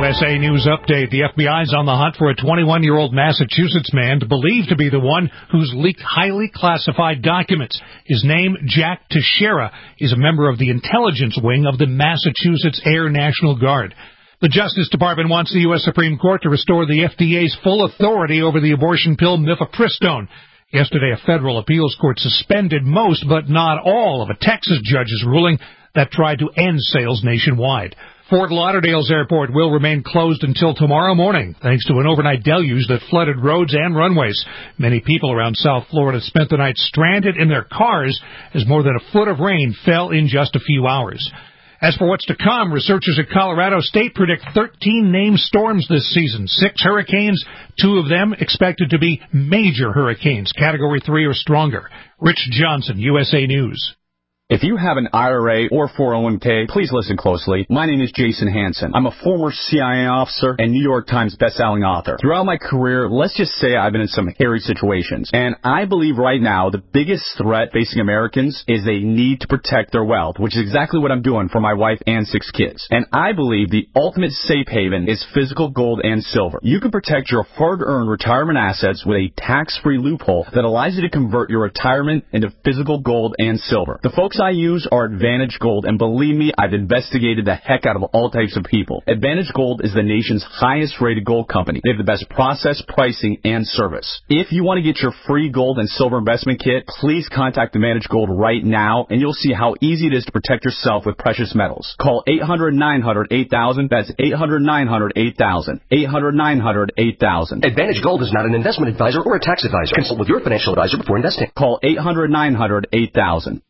USA News Update. The FBI is on the hunt for a 21-year-old Massachusetts man believed to be the one who's leaked highly classified documents. His name, Jack Teixeira, is a member of the intelligence wing of the Massachusetts Air National Guard. The Justice Department wants the U.S. Supreme Court to restore the FDA's full authority over the abortion pill mifepristone. Yesterday, a federal appeals court suspended most, but not all, of a Texas judge's ruling that tried to end sales nationwide. Fort Lauderdale's airport will remain closed until tomorrow morning, thanks to an overnight deluge that flooded roads and runways. Many people around South Florida spent the night stranded in their cars as more than a foot of rain fell in just a few hours. As for what's to come, researchers at Colorado State predict 13 named storms this season, 6 hurricanes, 2 of them expected to be major hurricanes, Category 3 or stronger. Rich Johnson, USA News. If you have an IRA or 401k, please listen closely. My name is Jason Hansen. I'm a former CIA officer and New York Times bestselling author. Throughout my career, let's just say I've been in some hairy situations. And I believe right now the biggest threat facing Americans is they need to protect their wealth, which is exactly what I'm doing for my wife and 6 kids. And I believe the ultimate safe haven is physical gold and silver. You can protect your hard-earned retirement assets with a tax-free loophole that allows you to convert your retirement into physical gold and silver. The folks I use are Advantage Gold, and believe me, I've investigated the heck out of all types of people. Advantage Gold is the nation's highest-rated gold company. They have the best process, pricing, and service. If you want to get your free gold and silver investment kit, please contact Advantage Gold right now, and you'll see how easy it is to protect yourself with precious metals. Call 800-900-8000. That's 800-900-8000. 800-900-8000. Advantage Gold is not an investment advisor or a tax advisor. Consult with your financial advisor before investing. Call 800-900-8000.